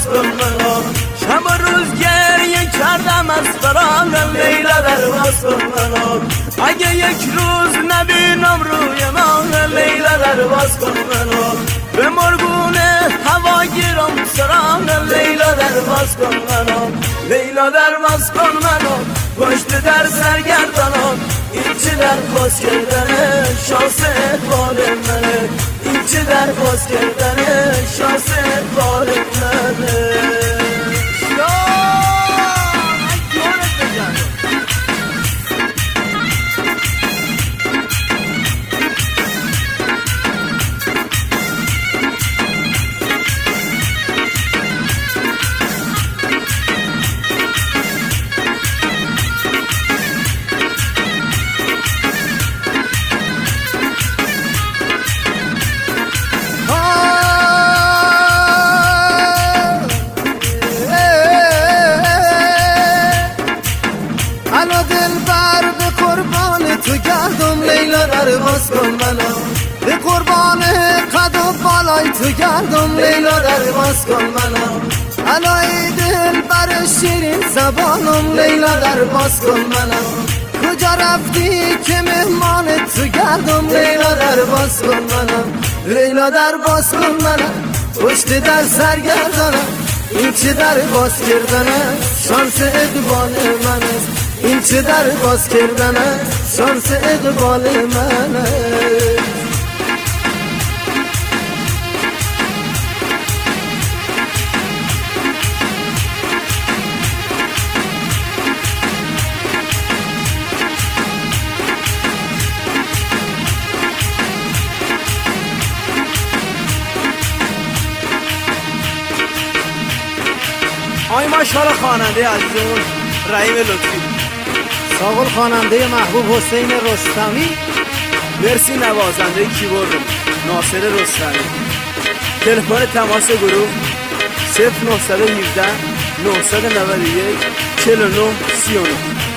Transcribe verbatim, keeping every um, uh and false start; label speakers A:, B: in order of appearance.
A: کن منو، شب و روز گریه کردم از فراق لیلا درواز کن منو، اگه یک روز نبینم روی من لیلا درواز کن منو، به مرگون هوا گیرم سراغ لیلا درواز کن منو، لیلا درواز کن منو، پشت در سرگردانم این چه در باز کردن شانس اقبال منه، این چه در باز کردن شانس اقبال منه.
B: انا دل بر به قربان تو گردم لیلا درواز کن منو، به قربان قد و بالای تو گردم لیلا درواز کن منو، انا ای دل بر شیرین زبانم لیلا درواز کن منو، کجا رفتی که مهمان تو گردم لیلا درواز کن منو، لیلا درواز کن منو، پشت در سرگردانم این چه در باز کردنه شانس اقبال منه، این چه در باز کردنه شانس اقبال منه.
A: آی ماشاءالله خواننده عزیزمون رحیم لطفی،
B: ساقل خواننده محبوب حسین رستمی،
A: مرسی نوازنده کیبورد ناصر رستمی. تلفن تماس گروه صفر نه یک هفت نه نه یک چهل و نه سی و نه.